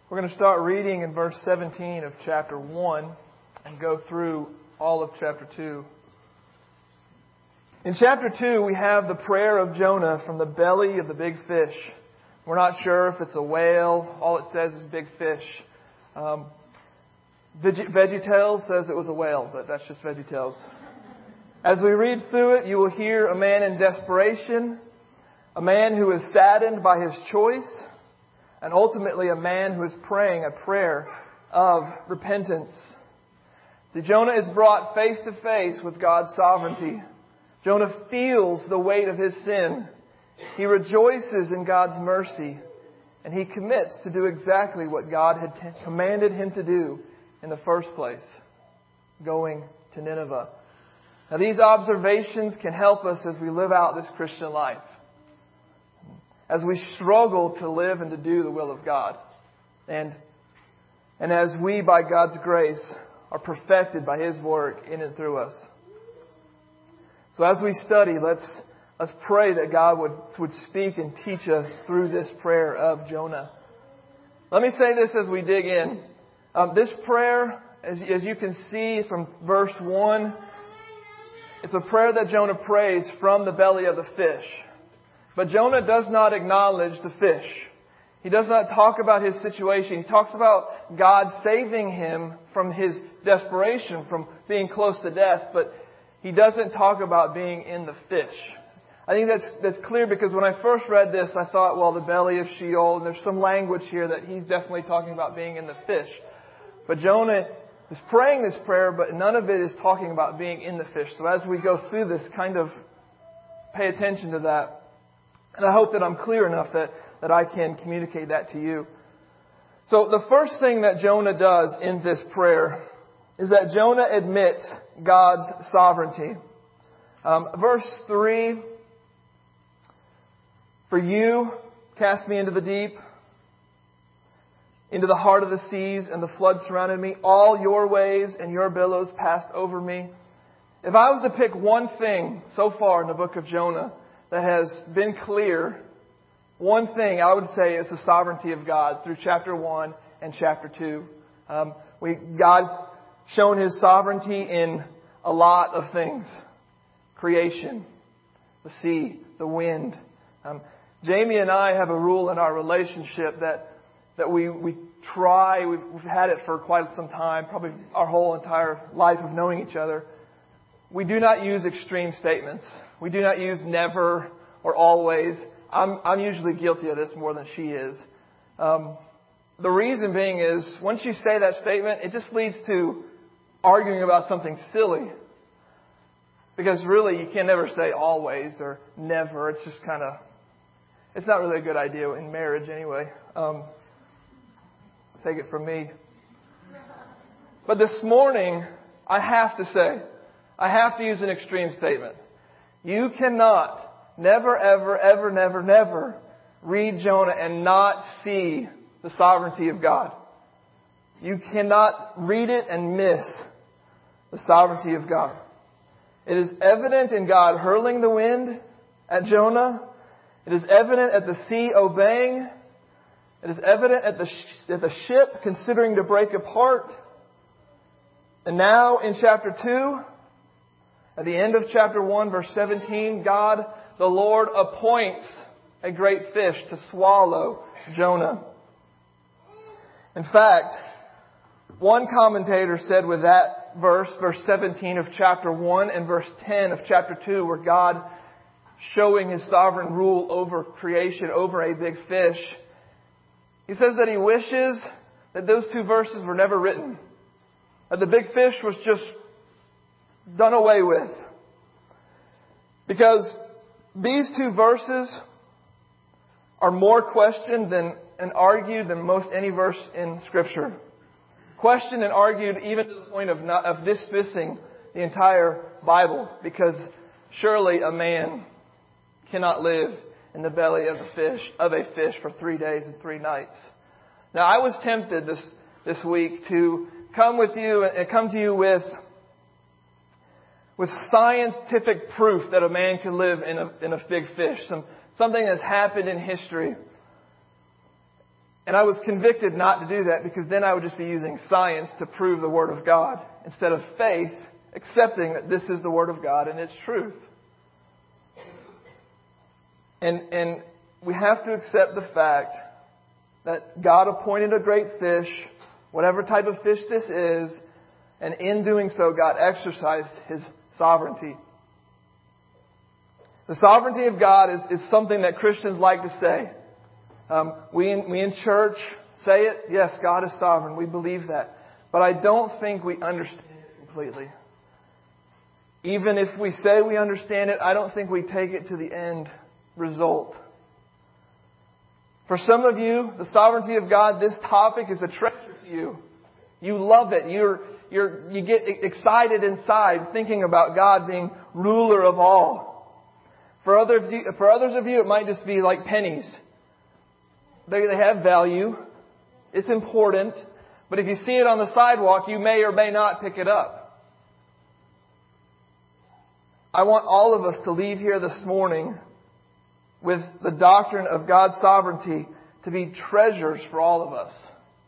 We're going to start reading in verse 17 of chapter 1 and go through all of chapter 2. In chapter 2, we have the prayer of Jonah from the belly of the big fish. We're not sure if it's a whale. All it says is big fish. VeggieTales says it was a whale, but that's just VeggieTales. As we read through it, you will hear a man in desperation, a man who is saddened by his choice, and ultimately a man who is praying a prayer of repentance. See, Jonah is brought face to face with God's sovereignty. Jonah feels the weight of his sin. He rejoices in God's mercy, and he commits to do exactly what God had commanded him to do in the first place, going to Nineveh. Now, these observations can help us as we live out this Christian life, as we struggle to live and to do the will of God, and as we, by God's grace, are perfected by His work in and through us. So as we study, let's pray that God would speak and teach us through this prayer of Jonah. Let me say this as we dig in. This prayer, as you can see from verse 1, it's a prayer that Jonah prays from the belly of the fish. But Jonah does not acknowledge the fish. He does not talk about his situation. He talks about God saving him from his desperation, from being close to death, but he doesn't talk about being in the fish. I think that's clear because when I first read this, I thought, well, the belly of Sheol, and there's some language here that he's definitely talking about being in the fish. But Jonah is praying this prayer, but none of it is talking about being in the fish. So as we go through this, kind of pay attention to that. And I hope that I'm clear enough that I can communicate that to you. So the first thing that Jonah does in this prayer is that Jonah admits God's sovereignty. Verse 3, "For you cast me into the deep, into the heart of the seas, and the flood surrounded me. All your waves and your billows passed over me." If I was to pick one thing so far in the book of Jonah that has been clear, one thing I would say is the sovereignty of God through chapter 1 and chapter 2. God's shown His sovereignty in a lot of things. Creation, the sea, the wind. Jamie and I have a rule in our relationship that we try, we've had it for quite some time, probably our whole entire life of knowing each other. We do not use extreme statements. We do not use never or always. I'm usually guilty of this more than she is. The reason being is, once you say that statement, it just leads to arguing about something silly. Because really, you can never say always or never. It's just it's not really a good idea in marriage anyway. Take it from me. But this morning, I have to use an extreme statement. You cannot, never, ever, ever, never, never read Jonah and not see the sovereignty of God. You cannot read it and miss the sovereignty of God. It is evident in God hurling the wind at Jonah. It is evident at the sea obeying. It is evident at the ship considering to break apart. And now in chapter 2, at the end of chapter 1, verse 17, God, the Lord, appoints a great fish to swallow Jonah. In fact, one commentator said with that verse 17 of chapter 1 and verse 10 of chapter 2, where God showing His sovereign rule over creation, over a big fish, he says that he wishes that those two verses were never written. That the big fish was just done away with. Because these two verses are more questioned and argued than most any verse in Scripture. Questioned and argued even to the point of dismissing the entire Bible. Because surely a man cannot live in the belly of a fish for 3 days and 3 nights. Now, I was tempted this week to come to you with scientific proof that a man can live in a big fish, something that's happened in history. And I was convicted not to do that because then I would just be using science to prove the Word of God instead of faith, accepting that this is the Word of God and it's truth. And we have to accept the fact that God appointed a great fish, whatever type of fish this is, and in doing so, God exercised His sovereignty. The sovereignty of God is something that Christians like to say. We in church say it. Yes, God is sovereign. We believe that. But I don't think we understand it completely. Even if we say we understand it, I don't think we take it to the end result. For some of you, the sovereignty of God, this topic is a treasure to you. You love it. You get excited inside thinking about God being ruler of all. For others of you, it might just be like pennies. They have value. It's important. But if you see it on the sidewalk, you may or may not pick it up. I want all of us to leave here this morning with the doctrine of God's sovereignty to be treasures for all of us.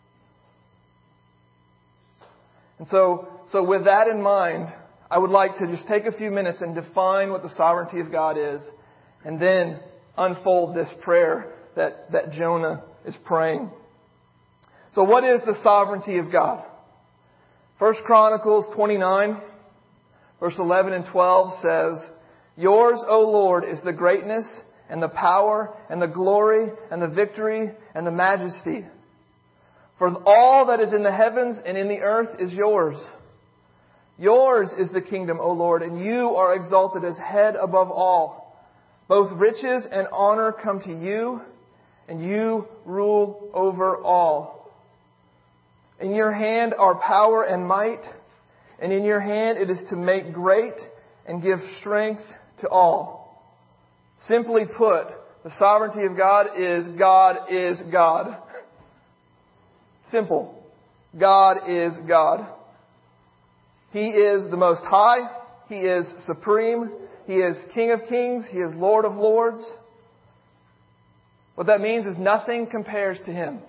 And so with that in mind, I would like to just take a few minutes and define what the sovereignty of God is, and then unfold this prayer that Jonah is praying. So what is the sovereignty of God? 1 Chronicles 29, verse 11 and 12 says, "Yours, O Lord, is the greatness and the power and the glory and the victory and the majesty. For all that is in the heavens and in the earth is yours. Yours is the kingdom, O Lord, and you are exalted as head above all. Both riches and honor come to you, and you rule over all. In your hand are power and might, and in your hand it is to make great and give strength to all." Simply put, the sovereignty of God is God. Simple. God is God. He is the Most High. He is supreme. He is King of Kings. He is Lord of Lords. What that means is nothing compares to Him.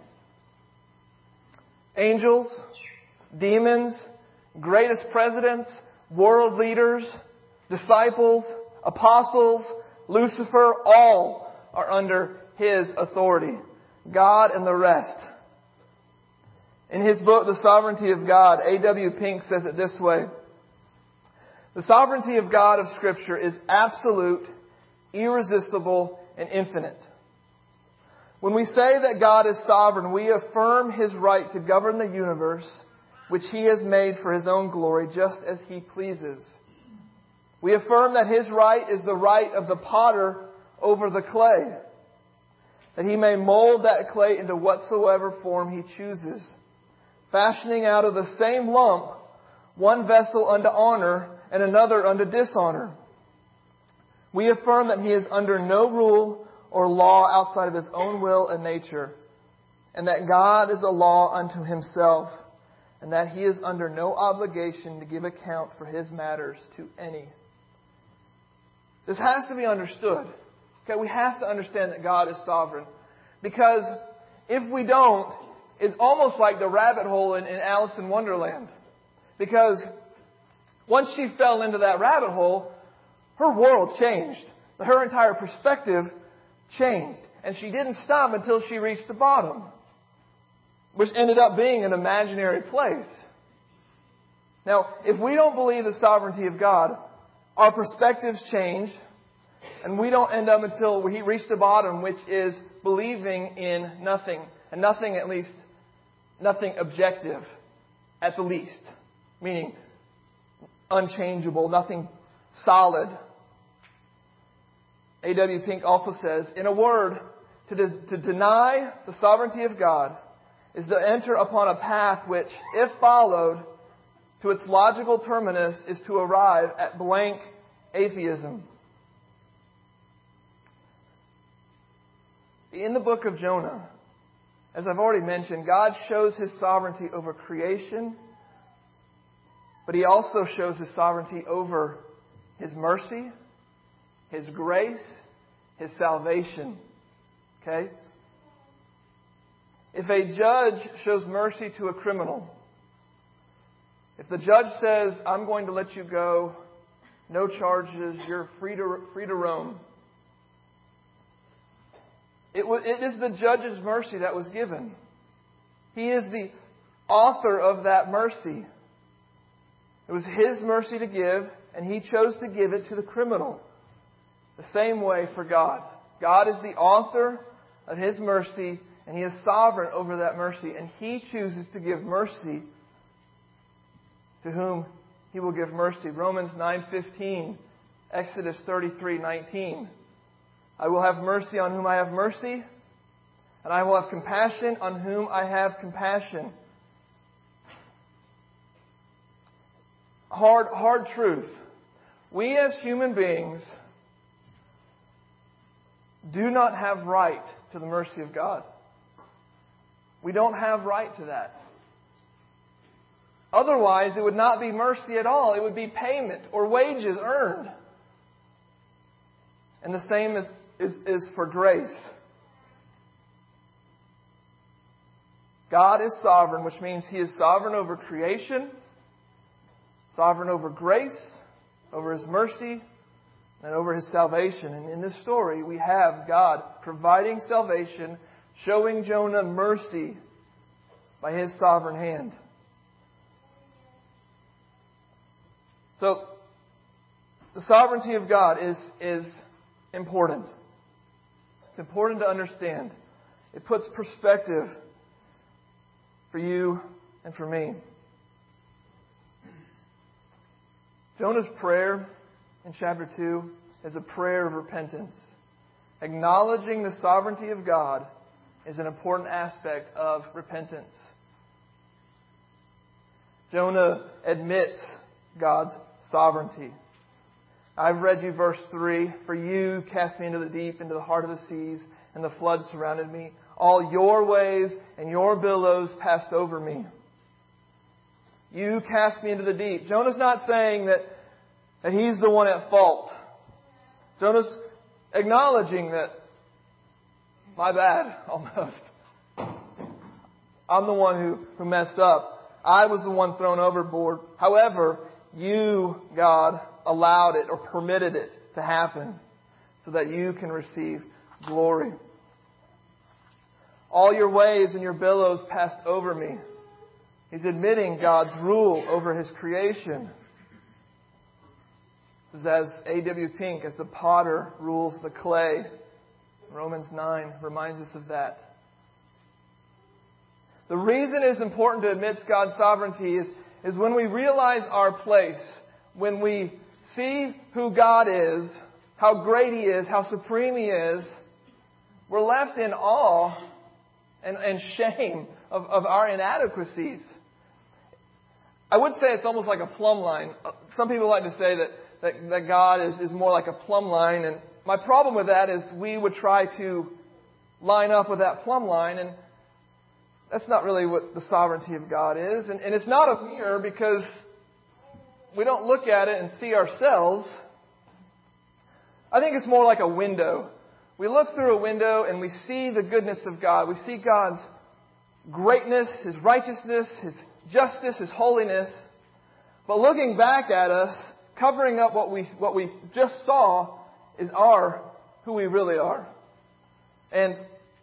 Angels, demons, greatest presidents, world leaders, disciples, apostles, Lucifer, all are under His authority. God and the rest. In his book, The Sovereignty of God, A.W. Pink says it this way: "The sovereignty of God of Scripture is absolute, irresistible, and infinite. When we say that God is sovereign, we affirm His right to govern the universe, which He has made for His own glory, just as He pleases. We affirm that His right is the right of the potter over the clay, that He may mold that clay into whatsoever form He chooses, fashioning out of the same lump one vessel unto honor and another unto dishonor. We affirm that He is under no rule or law outside of His own will and nature, and that God is a law unto Himself, and that He is under no obligation to give account for His matters to any." This has to be understood. Okay, we have to understand that God is sovereign. Because if we don't, it's almost like the rabbit hole in Alice in Wonderland. Because once she fell into that rabbit hole, her world changed. Her entire perspective changed. And she didn't stop until she reached the bottom, which ended up being an imaginary place. Now, if we don't believe the sovereignty of God, our perspectives change, and we don't end up until we reach the bottom, which is believing in nothing. And nothing, at least, nothing objective, at the least. Meaning, unchangeable, nothing solid. A.W. Pink also says, in a word, to deny the sovereignty of God is to enter upon a path which, if followed to its logical terminus, is to arrive at blank atheism. In the book of Jonah, as I've already mentioned, God shows His sovereignty over creation, but He also shows His sovereignty over His mercy, His grace, His salvation. Okay? If a judge shows mercy to a criminal, if the judge says, I'm going to let you go, no charges, you're free to roam, it is the judge's mercy that was given. He is the author of that mercy. It was His mercy to give, and He chose to give it to the criminal. The same way for God. God is the author of His mercy, and He is sovereign over that mercy. And He chooses to give mercy to whom He will give mercy. Romans 9:15, Exodus 33:19. I will have mercy on whom I have mercy, and I will have compassion on whom I have compassion. Hard truth. We as human beings do not have right to the mercy of God. We don't have right to that. Otherwise, it would not be mercy at all. It would be payment or wages earned. And the same is for grace. God is sovereign, which means He is sovereign over creation, sovereign over grace, over His mercy, and over His salvation. And in this story, we have God providing salvation, showing Jonah mercy by His sovereign hand. So, the sovereignty of God is important. It's important to understand. It puts perspective for you and for me. Jonah's prayer in chapter 2 is a prayer of repentance. Acknowledging the sovereignty of God is an important aspect of repentance. Jonah admits God's sovereignty. I've read you verse 3. For you cast me into the deep, into the heart of the seas, and the flood surrounded me. All your waves and your billows passed over me. You cast me into the deep. Jonah's not saying that he's the one at fault. Jonah's acknowledging that, my bad, almost. I'm the one who messed up. I was the one thrown overboard. However, you, God, allowed it or permitted it to happen so that you can receive glory. All your waves and your billows passed over me. He's admitting God's rule over His creation. This is as A.W. Pink, as the potter rules the clay. Romans 9 reminds us of that. The reason it's important to admit God's sovereignty is when we realize our place, when we see who God is, how great He is, how supreme He is, we're left in awe and shame of our inadequacies. I would say it's almost like a plumb line. Some people like to say that God is more like a plumb line. And my problem with that is we would try to line up with that plumb line. And that's not really what the sovereignty of God is. And it's not a mirror because we don't look at it and see ourselves. I think it's more like a window. We look through a window and we see the goodness of God. We see God's greatness, His righteousness, His justice, His holiness. But looking back at us, covering up what we just saw is who we really are. And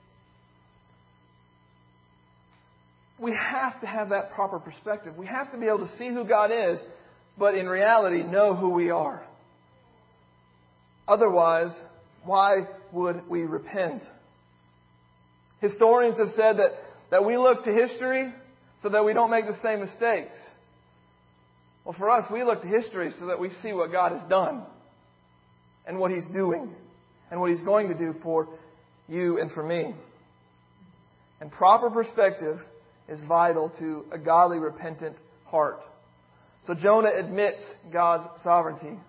we have to have that proper perspective. We have to be able to see who God is, but in reality know who we are. Otherwise, why would we repent? Historians have said that we look to history so that we don't make the same mistakes. Well, for us, we look to history so that we see what God has done and what He's doing and what He's going to do for you and for me. And proper perspective is vital to a godly, repentant heart. So Jonah admits God's sovereignty.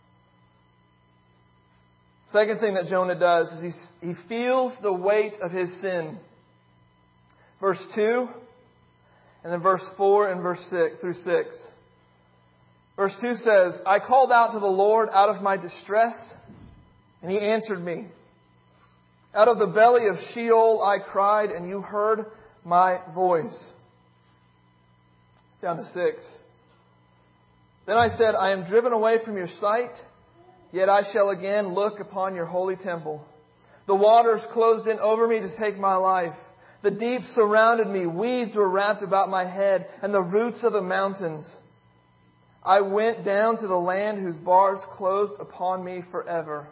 Second thing that Jonah does is he feels the weight of his sin. Verse 2, and then verse 4 and verse 6 through 6. Verse 2 says, I called out to the Lord out of my distress, and He answered me. Out of the belly of Sheol I cried, and You heard my voice. Down to 6. Then I said, I am driven away from your sight, yet I shall again look upon your holy temple. The waters closed in over me to take my life. The deep surrounded me. Weeds were wrapped about my head, and the roots of the mountains. I went down to the land whose bars closed upon me forever.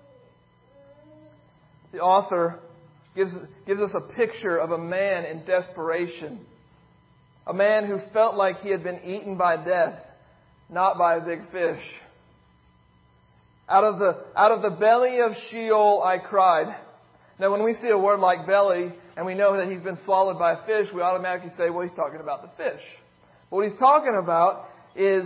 The author gives us a picture of a man in desperation. A man who felt like he had been eaten by death, not by a big fish. Out of the belly of Sheol I cried. Now when we see a word like belly and we know that he's been swallowed by a fish, we automatically say, well, he's talking about the fish. But what he's talking about is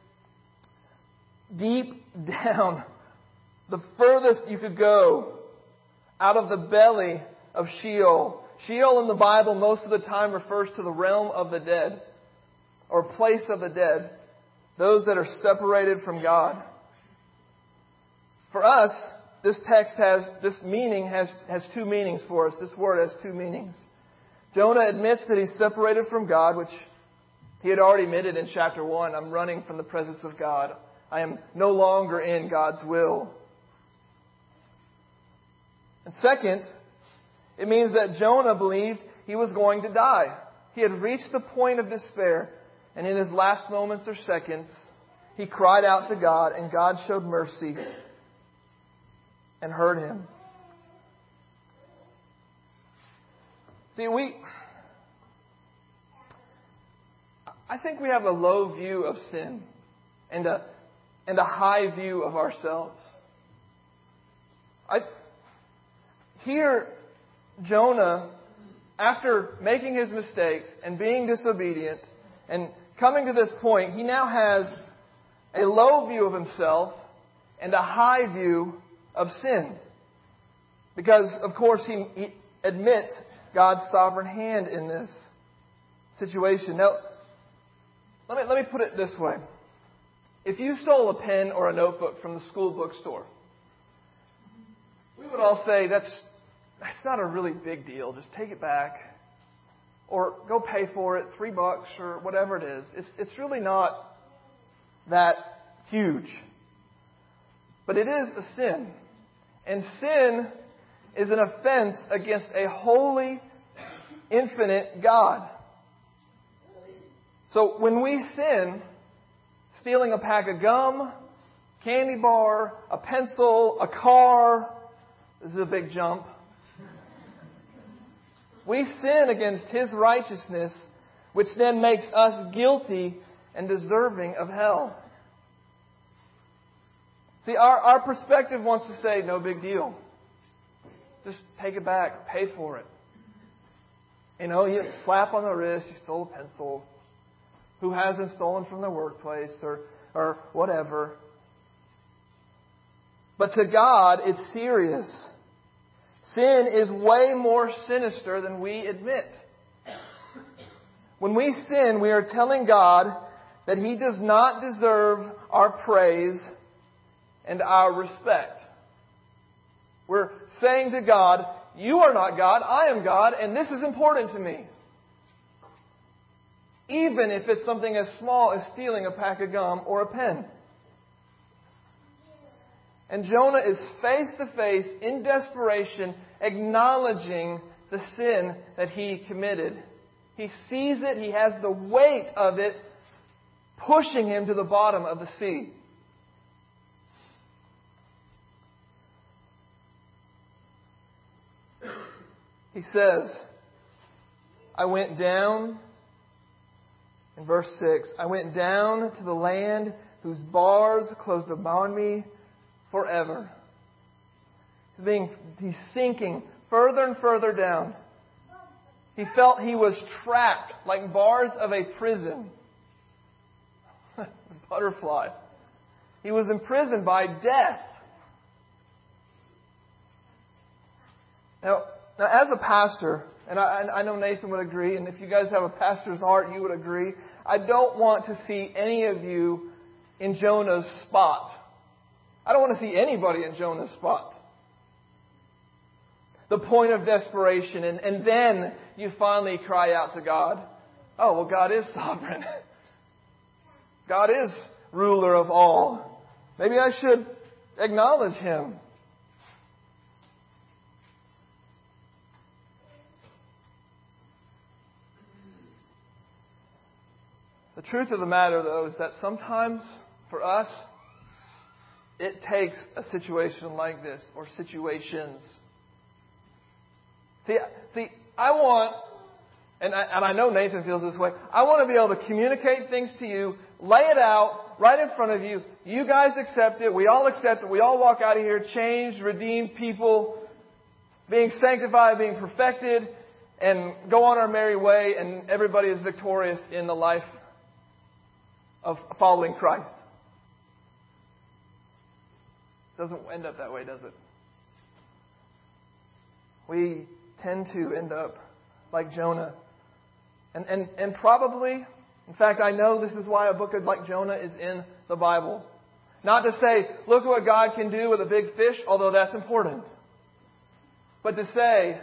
deep down, the furthest you could go, out of the belly of Sheol. Sheol in the Bible most of the time refers to the realm of the dead, or place of the dead, those that are separated from God. For us, this text has two meanings for us. This word has two meanings. Jonah admits that he's separated from God, which he had already admitted in chapter 1. I'm running from the presence of God. I am no longer in God's will. And second, it means that Jonah believed he was going to die. He had reached the point of despair, and in his last moments or seconds, he cried out to God, and God showed mercy and heard him. See, I think we have a low view of sin and a high view of ourselves. Here, Jonah, after making his mistakes and being disobedient and coming to this point, he now has a low view of himself and a high view of sin. Because, of course, he admits God's sovereign hand in this situation. Now, let me put it this way. If you stole a pen or a notebook from the school bookstore, we would all say that's not a really big deal. Just take it back. Or go pay for it, $3 or whatever it is. It's really not that huge. But it is a sin. And sin is an offense against a holy, infinite God. So when we sin, stealing a pack of gum, candy bar, a pencil, a car, this is a big jump. We sin against His righteousness, which then makes us guilty and deserving of hell. See, our perspective wants to say, no big deal. Just take it back, pay for it. You know, you slap on the wrist, you stole a pencil. Who hasn't stolen from the workplace or whatever? But to God, it's serious. Sin is way more sinister than we admit. When we sin, we are telling God that He does not deserve our praise and our respect. We're saying to God, you are not God, I am God, and this is important to me. Even if it's something as small as stealing a pack of gum or a pen. And Jonah is face to face, in desperation, acknowledging the sin that he committed. He sees it, he has the weight of it pushing him to the bottom of the sea. He says, I went down, in verse 6, I went down to the land whose bars closed upon me forever. He's sinking further and further down. He felt he was trapped like bars of a prison. Butterfly. He was imprisoned by death. Now, as a pastor, and I know Nathan would agree, and if you guys have a pastor's heart, you would agree, I don't want to see any of you in Jonah's spot. I don't want to see anybody in Jonah's spot. the point of desperation, and then you finally cry out to God. Oh, well, God is sovereign. God is ruler of all. Maybe I should acknowledge Him. The truth of the matter, though, is that sometimes, for us, it takes a situation like this, or situations. See, I want, and I know Nathan feels this way, I want to be able to communicate things to you, lay it out right in front of you. You guys accept it. We all accept it. We all walk out of here changed, redeemed people, being sanctified, being perfected, and go on our merry way, and everybody is victorious in the life of following Christ. Doesn't end up that way, does it? We tend to end up like Jonah. And probably, in fact, I know this is why a book like Jonah is in the Bible. Not to say, look at what God can do with a big fish, although that's important. But to say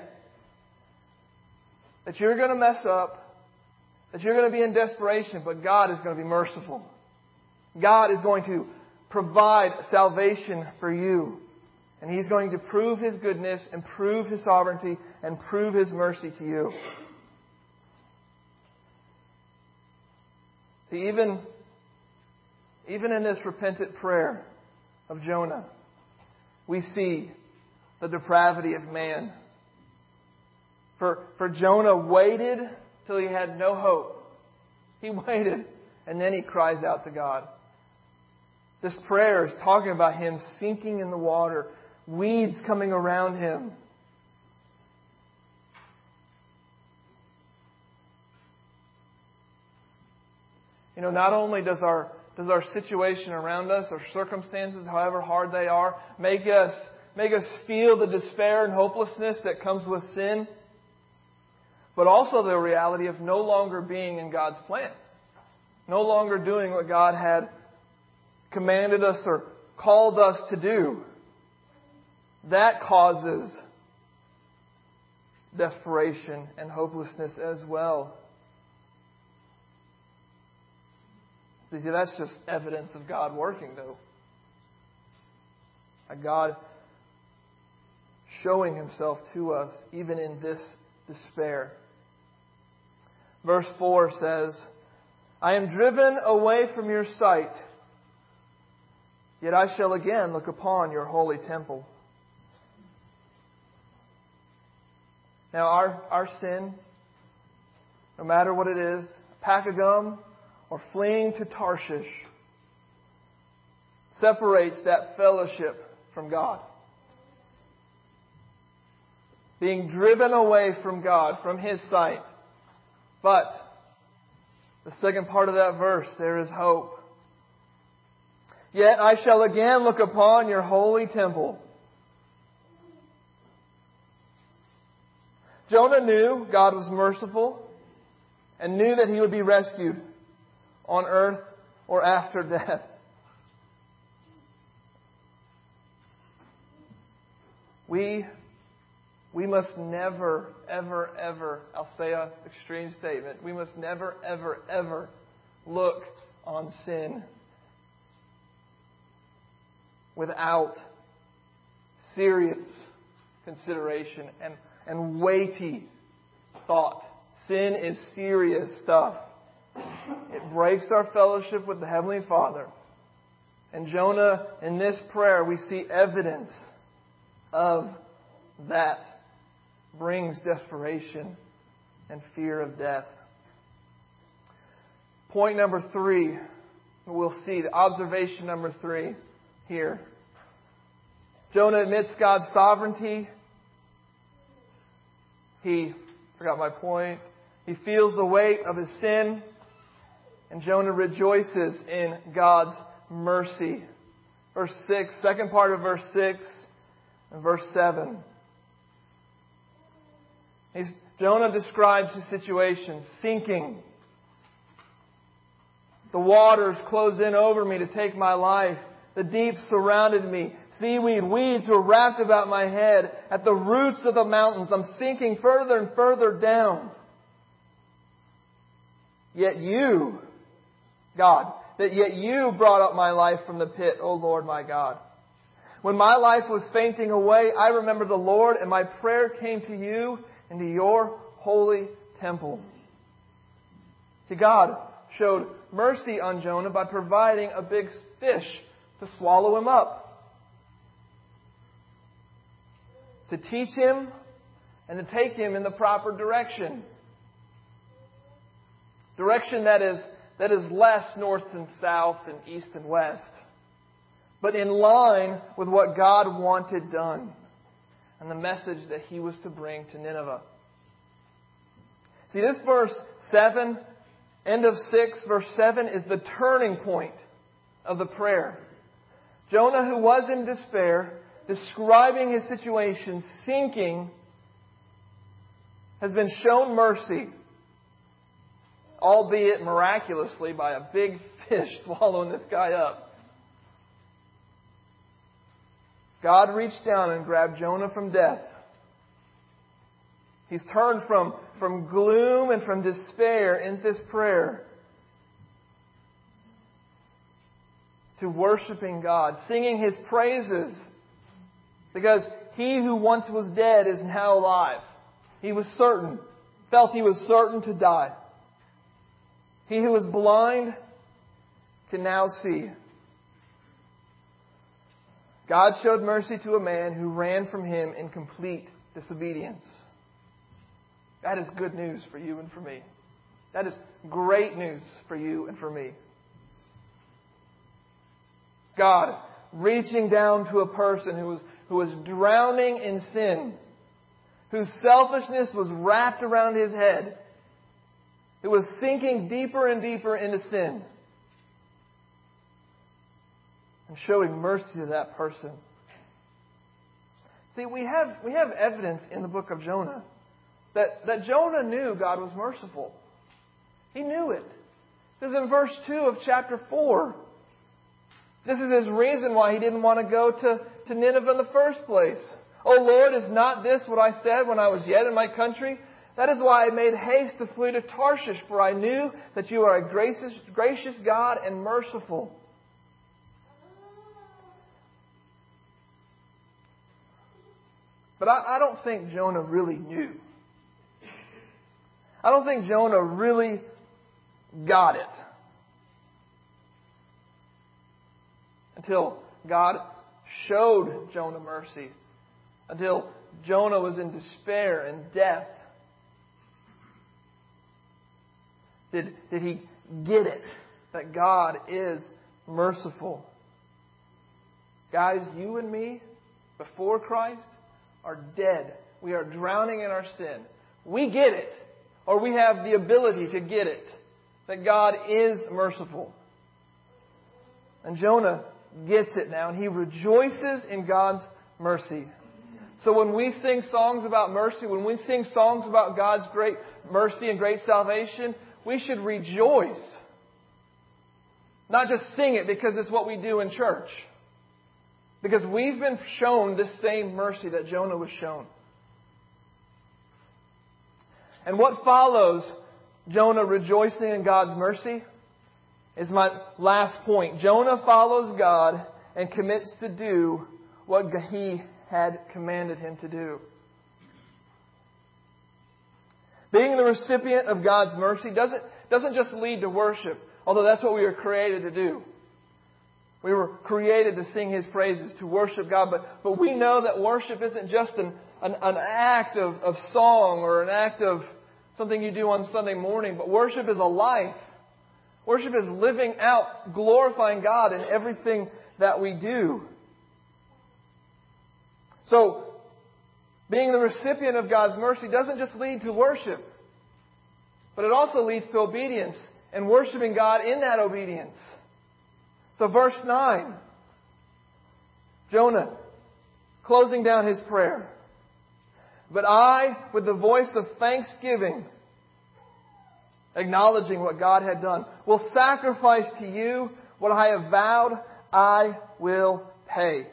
that you're going to mess up, that you're going to be in desperation, but God is going to be merciful. God is going to provide salvation for you. And He's going to prove His goodness and prove His sovereignty and prove His mercy to you. See, even in this repentant prayer of Jonah, we see the depravity of man. For Jonah waited till he had no hope. He waited, and then he cries out to God. This prayer is talking about him sinking in the water, weeds coming around him. You know, not only does our situation around us, our circumstances, however hard they are, make us feel the despair and hopelessness that comes with sin, but also the reality of no longer being in God's plan. No longer doing what God had commanded us or called us to do. That causes desperation and hopelessness as well. You see, that's just evidence of God working, though. A God showing Himself to us even in this despair. Verse 4 says, I am driven away from your sight, yet I shall again look upon your holy temple. Now our sin, no matter what it is, a pack of gum or fleeing to Tarshish, separates that fellowship from God. Being driven away from God, from His sight. But the second part of that verse, there is hope. Yet I shall again look upon your holy temple. Jonah knew God was merciful and knew that he would be rescued on earth or after death. We must never, ever, ever, I'll say an extreme statement, we must never, ever, ever look on sin without serious consideration and weighty thought. Sin is serious stuff. It breaks our fellowship with the Heavenly Father. And Jonah, in this prayer, we see evidence of that. Brings desperation and fear of death. Point number 3, we'll see, the observation number 3 here. Jonah admits God's sovereignty. He feels the weight of his sin. And Jonah rejoices in God's mercy. Verse 6, second part of verse 6 and verse 7. Jonah describes his situation, sinking. The waters close in over me to take my life. The deep surrounded me. Seaweed, weeds were wrapped about my head. At the roots of the mountains, I'm sinking further and further down. Yet you, God, yet you brought up my life from the pit, O Lord my God. When my life was fainting away, I remembered the Lord, and my prayer came to you and to your holy temple. See, God showed mercy on Jonah by providing a big fish to swallow him up, to teach him and to take him in the proper direction. Direction that is less north and south and east and west, but in line with what God wanted done and the message that He was to bring to Nineveh. See, this verse 7, end of 6, verse 7 is the turning point of the prayer. Jonah, who was in despair, describing his situation, sinking, has been shown mercy, albeit miraculously by a big fish swallowing this guy up. God reached down and grabbed Jonah from death. He's turned from gloom and from despair in this prayer to worshiping God, singing His praises, because he who once was dead is now alive. He was certain, felt he was certain to die. He who was blind can now see. God showed mercy to a man who ran from Him in complete disobedience. That is good news for you and for me. That is great news for you and for me. God reaching down to a person who was drowning in sin, whose selfishness was wrapped around his head, who was sinking deeper and deeper into sin, and showing mercy to that person. See, we have evidence in the book of Jonah that Jonah knew God was merciful. He knew it. This is in verse 2 of chapter 4. This is his reason why he didn't want to go to Nineveh in the first place. "O Lord, is not this what I said when I was yet in my country? That is why I made haste to flee to Tarshish, for I knew that you are a gracious God and merciful." But I don't think Jonah really knew. I don't think Jonah really got it until God showed Jonah mercy, until Jonah was in despair and death. Did he get it that God is merciful? Guys, you and me, before Christ, are dead. We are drowning in our sin. We get it, or we have the ability to get it, that God is merciful. And Jonah gets it now, and he rejoices in God's mercy. So when we sing songs about mercy, when we sing songs about God's great mercy and great salvation, we should rejoice. Not just sing it because it's what we do in church. Because we've been shown this same mercy that Jonah was shown. And what follows Jonah rejoicing in God's mercy is my last point. Jonah follows God and commits to do what He had commanded him to do. Being the recipient of God's mercy doesn't just lead to worship, although that's what we were created to do. We were created to sing His praises, to worship God. But we know that worship isn't just an act of song or an act of something you do on Sunday morning. But worship is a life. Worship is living out, glorifying God in everything that we do. So, being the recipient of God's mercy doesn't just lead to worship, but it also leads to obedience and worshiping God in that obedience. So verse 9, Jonah closing down his prayer. "But I, with the voice of thanksgiving," acknowledging what God had done, "will sacrifice to you what I have vowed. I will pay.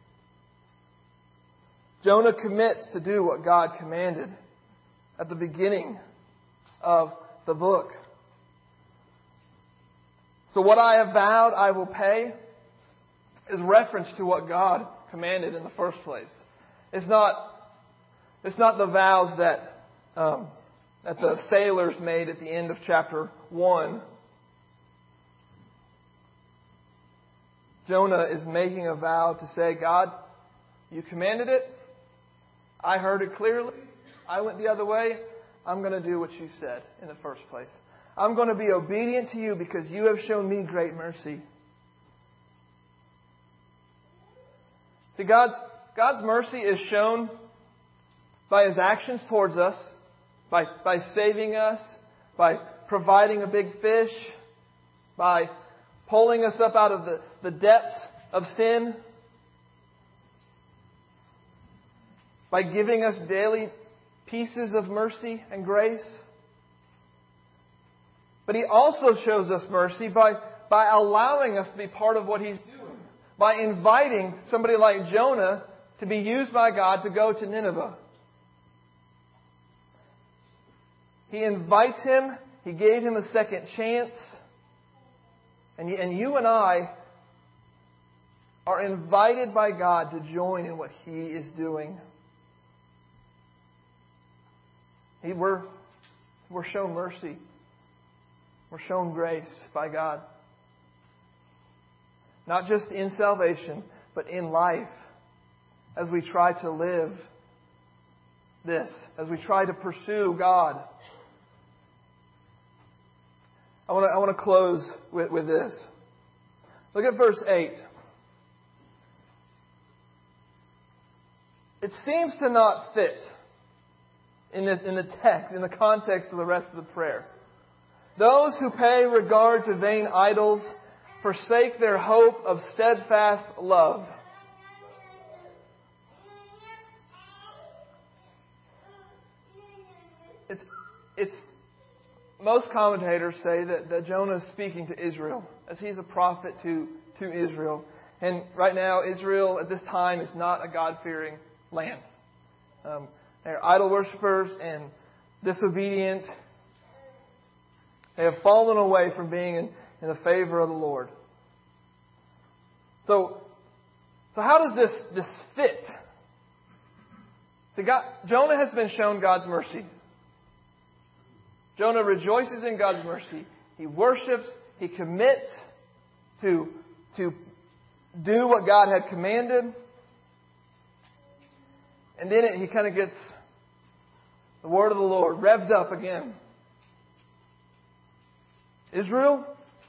Jonah commits to do what God commanded at the beginning of the book. So what I have vowed I will pay is reference to what God commanded in the first place. It's not the vows that the sailors made at the end of chapter 1. Jonah is making a vow to say, God, you commanded it. I heard it clearly. I went the other way. I'm going to do what you said in the first place. I'm going to be obedient to you because you have shown me great mercy. See, God's mercy is shown by His actions towards us, by saving us, by providing a big fish, by pulling us up out of the depths of sin, by giving us daily pieces of mercy and grace. But He also shows us mercy by allowing us to be part of what He's doing, by inviting somebody like Jonah to be used by God to go to Nineveh. He invites him. He gave him a second chance. And you and I are invited by God to join in what He is doing. We're shown mercy. We're shown grace by God. Not just in salvation, but in life. As we try to live this, as we try to pursue God. I want to close with this. Look at verse 8. It seems to not fit in the text, in the context of the rest of the prayer. Those who pay regard to vain idols forsake their hope of steadfast love. It's most commentators say that Jonah is speaking to Israel, as he's a prophet to Israel. And right now, Israel at this time is not a God-fearing land. They're idol worshippers and disobedient. They have fallen away from being in the favor of the Lord. So how does this fit? See, Jonah has been shown God's mercy. Jonah rejoices in God's mercy. He worships. He commits to do what God had commanded. And then he kind of gets the word of the Lord revved up again. Israel,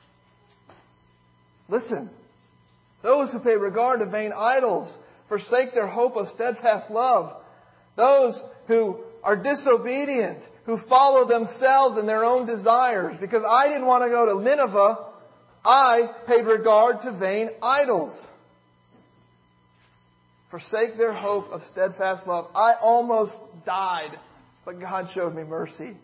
listen. Those who pay regard to vain idols forsake their hope of steadfast love. Those who are disobedient, who follow themselves and their own desires. Because I didn't want to go to Nineveh, I paid regard to vain idols. Forsake their hope of steadfast love. I almost died, but God showed me mercy.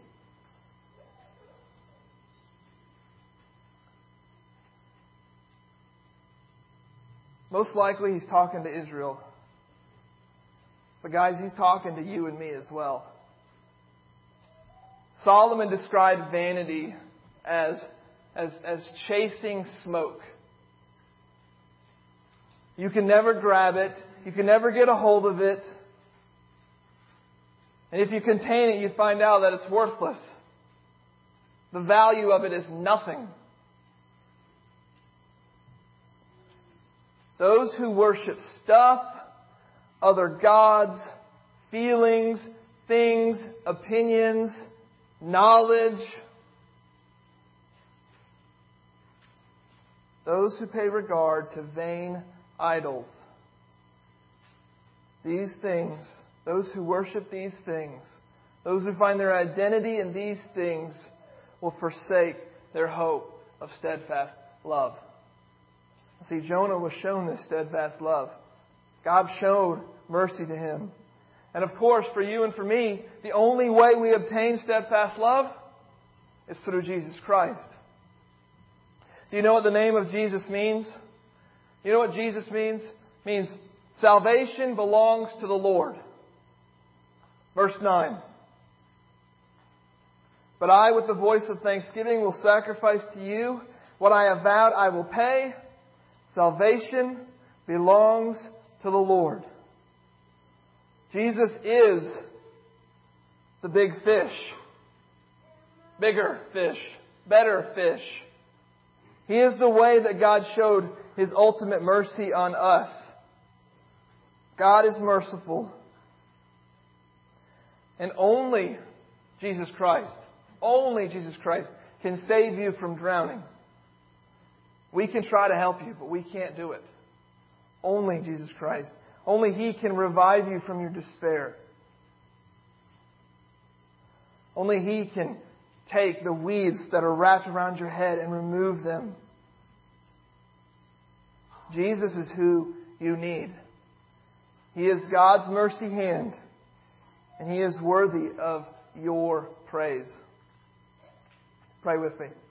Most likely He's talking to Israel. But guys, He's talking to you and me as well. Solomon described vanity as chasing smoke. You can never grab it. You can never get a hold of it. And if you contain it, you find out that it's worthless. The value of it is nothing. Those who worship stuff, other gods, feelings, things, opinions, knowledge. Those who pay regard to vain idols. These things, those who worship these things, those who find their identity in these things will forsake their hope of steadfast love. See, Jonah was shown this steadfast love. God showed mercy to him. And of course, for you and for me, the only way we obtain steadfast love is through Jesus Christ. Do you know what the name of Jesus means? You know what Jesus means? It means salvation belongs to the Lord. Verse 9. But I, with the voice of thanksgiving, will sacrifice to you. What I have vowed I will pay. Salvation belongs to the Lord. Jesus is the big fish. Bigger fish. Better fish. He is the way that God showed His ultimate mercy on us. God is merciful. And only Jesus Christ can save you from drowning. We can try to help you, but we can't do it. Only Jesus Christ. Only He can revive you from your despair. Only He can take the weeds that are wrapped around your head and remove them. Jesus is who you need. He is God's mercy hand, and He is worthy of your praise. Pray with me.